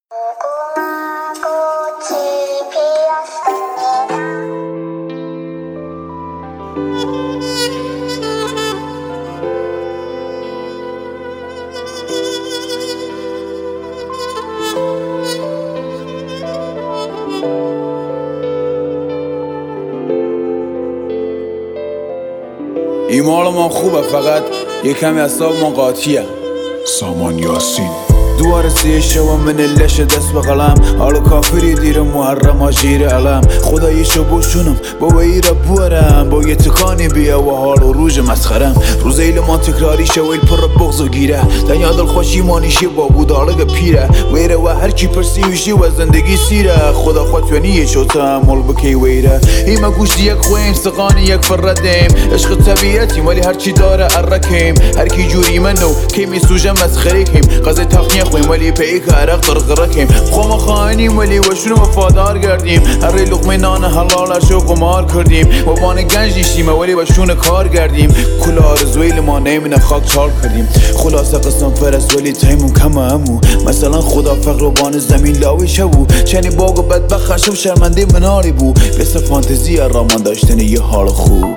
ایمال ما خوبه، فقط یه کمی اعصاب ما قاطیه. سامان یاسین دوار سی شو من لش دست به قلم، حالا کافری دیر محرم آجیر علم. خدایشو بوشونم با ویره بورم، با یه تکانی بیا و حال و روز مسخرم. روز ایل ما تکراری شویل پر بغض و گیره، دنیا دل خوشی مانیشی با بودالگ پیره. ویره و هر چی پرسیوشی و زندگی سیره، خدا خودتونیه شو تحمل بکی ویره. ایما گوشت یک خویم سقانی یک فردیم، عشق طبیعتی ولی هر چی داره عرکیم. هر کی جوری منو کی میسوجه مسخره کیم، قضیه تخنیه خویم ولی پیک عرق قرقرکیم. خوام خواهنیم ولی وشونو وفادار گردیم، هر لقمه نان حلالش رو قمار کردیم. و بان گنج نیشتیم ولی وشون کار گردیم، کل آرزویل ما نیمینه خاک چال کردیم. خلاصه قسم فرست ولی تیمون کمه همو، مثلا خدا فقر و بان زمین لاوی شبو. چنی باگ و بدبخت و شرمنده مناری بو، بس فانتزی رامان داشتن یه حال خوب.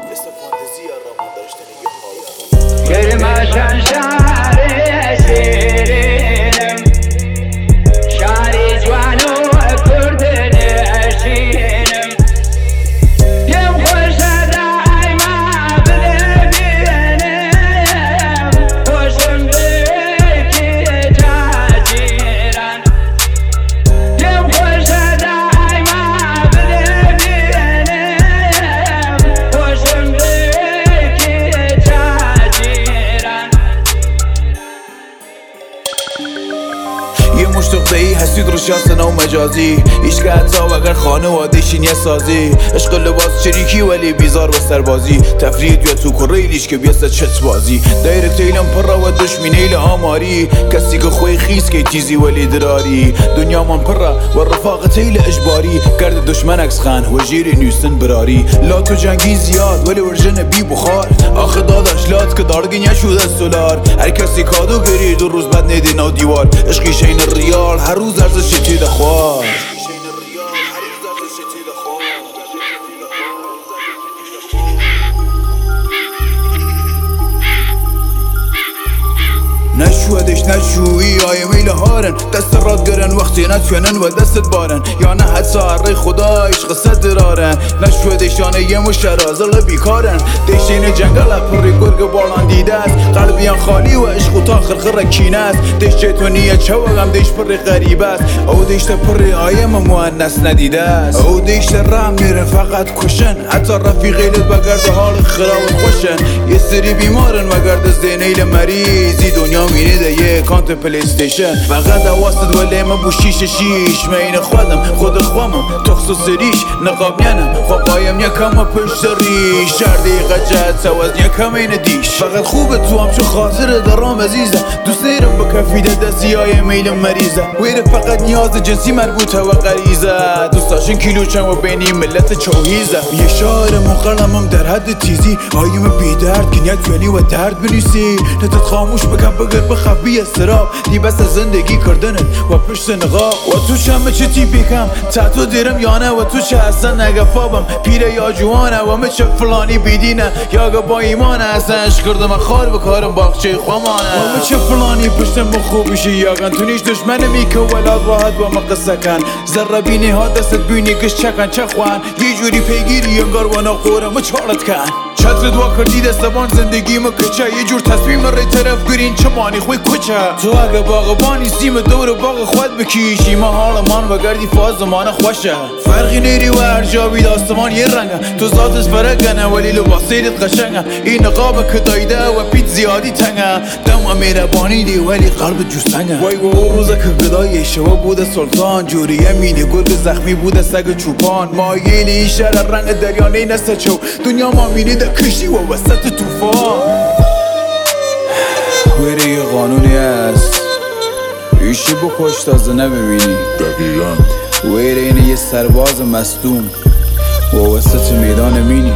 یه مشتق ای هستید رو شخص نو مجازی، ایش که حتی اگر خانواده‌شین یه سازی. عشق لباس چریکی ولی بیزار و سربازی، تفرید یا تو کریلیش که بیاسته چت بازی. دایرکت ایلم پر و دشمین ایل آماری، کسی که خوی خیز که تیزی ولی دراری. دنیا من پر و رفاقت ایل اجباری، کرد دشمن اکس خان و جیر نیستن براری. لات و جنگی زیاد ولی ورژن بی بخار، آخه داداش لات که دارگین شده سولار. هر کسی کادو گری دو روز بعد نیدی نو دیوار، عشقی شین ریال هر روز ارزش تیده خواه. نشودش نشویی آی میل هارن، دست راد گرن وقتی نتونن و دستت بارن. یا نه حد سهر خدا عشق صد درارن، نشودش آنه یه مشرازل بیکارن. دشتین جنگل پری گرگ بالان دیده است، قلبیان خالی و عشق تا خرخر کینه است. دشت تو نیه چوغم دش پری غریب است، او دشت پری آیم مؤنث ندیده است. او دشت رم میرن فقط کشن، حتی رفیقیلت بگرد حال خراوت خوشن. یه سری بیمارن وگرد زینیل مریضی، دنیا مینیده یه کانت پلیستیشن. فقط واسد ولی من بو شیش مین خود خوامم تخصص ریش نقابینم. خوابایم یکم پشت ریش، شردی قجت سواز یکم این دیش. فقط خوبه تو هم چو خاطر درام عزیزه، دوست نیرم با کفیده دستی های میل مریضه. ویره فقط نیاز جنسی مربوطه و غریزه، دوستاشون کیلوچن و بینی ملت چوهیزه. یه شاعر مقلمم در حد تیزی، آیم بی درد که نیت یعنی و درد بنویسی. نتت خاموش بگم بگر بخوابی استراب، دی بس زندگی کردنت و پشت نقاب. و تو شمه چه تیپی کم تاتو دیرم یانه، و تو چه اصلا نگفابم پیره یا جوانه. و مچه فلانی بیدینه یا با ایمانه، اصلا عشق کردم خار بکارم باغچه خوامانه. و مچه فلانی پشتم خوبیشی یاگن، تو نیش دشمن میکه ولاد راحت و مقصه کن. ذره بینی ها دستت بینی کش چکن چه خوان، یه جوری پیگیری انگار و نقورم چارت کن. چتر دوا کردی دستبان زندگی ما کچه، یه جور تصمیم ری طرف گرین چه مانی خوی کچه. تو اگه باغبانی سیم دور باغ خود بکیشی، ما حال مان و گردی فاز زمان خوشه. فرقی نیری و هر جا بید آسمان یه رنگه، تو ذاتش فرقنه ولی لباسیدت قشنگه. این نقاب که دایده و پیت زیادی تنگه، دم میربانی دی ولی قلب جوستنگه. وای و او روزه که گدای شوا بوده سلطان، جوریه مینی گرگ زخمی بوده سگ چوپان. مایلی شهر رنگ دریانه نسته چو، دنیا ما مینیده کشتی و وسط توفان. ویره یه قانونی هست، ایشی بکش تازه نببینی. دقیقا ویره اینه یه سرباز مصدوم و وسط میدان مینی.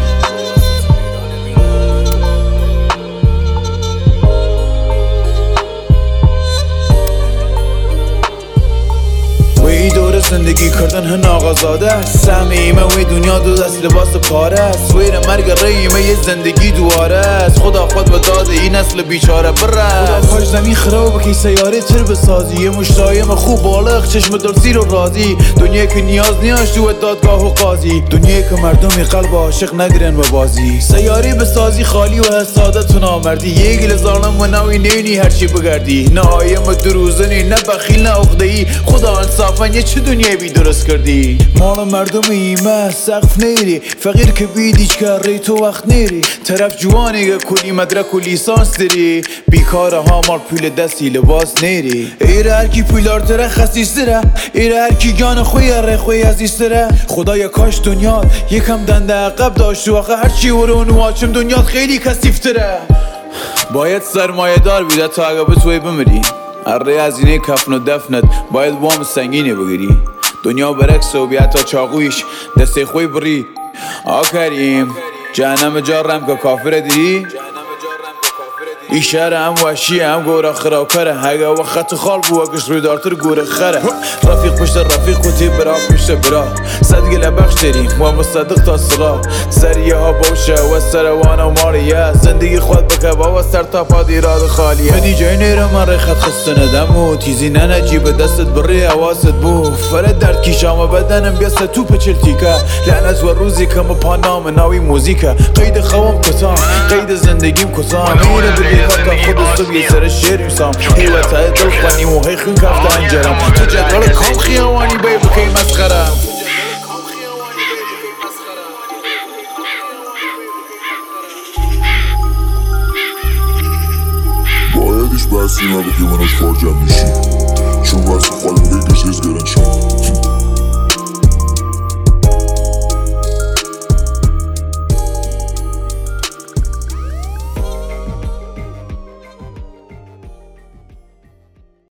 دور زندگی کردن هن آغازاده سهم ایمه وی دنیا دو دست لباس پاره است ویر مرگ ریمه یه زندگی دواره است خدا خود و داده این نسل بیچاره بره خدا کاش زمین خراب که سیاره تر بسازی یه مشتایم خوب بالغ چشم دلسیر و راضی دنیا که نیاز تو دادگاه و قاضی دنیا که مردمی قلب عاشق نگرن و بازی سیاره بسازی خالی و حسادت و نامردی یه گل ظالم و نوی نینی هرچی بگردی نه آیم و دروزنی نه بخیل نه عقده‌ای خدا انصافا یه چه دنیا بی درست کردی مال مردم ایمه سقف نیری فقیر که بیدیچ کاری تو وقت نیری طرف جوانی که کلی مدرک و لیسانس داری بیکاره ها مال پول دستی لباس نیری ایره هرکی پولار تره خسیستره ایره هرکی گان خوی ره خوی عزیزتره خدایا کاش دنیا یکم دنده عقب داشت و آخه هرچی ورون واچم دنیا خیلی کثیفتره باید سرمایه دار بیده تا اگه بتوی بمیری اره هزینه کفن و دفنت باید وام سنگینه بگیری دنیا برکس و بیا تا چاقویش دسته خوی بری آکریم جهنم جارم که کافر دیری ای شهر هم وحشی هم گوره خراکره اگه وقت خال بواگش روی دارتر گوره خره رفیق پشت رفیق و تی برا پشت برا صدگله بخش داریم و مصدق تا صلاح سریه ها باشه و سروانه و ماریه زندگی خود بکبه و سر تا پا دیراد خالیه هدی جای نیره من ری خط خسته ندم و تیزی ننجیب دستت بری حواست بو فرد درد کشام بدنم بیست تو پچل تیکه لعنت و روزی که پا نام ناوی موزیکه قید خوام کتام قید زندگیم کتام تا خود صبح یه سر شعر میسام حیوته دل خونیم و هی خون کفته انجرم تو جدول کام خیوانی بای بکی مسخرم باید ایش بحثی نبکی منوش کار جمع میشی چون بحث خواهی بگیش از گرنشم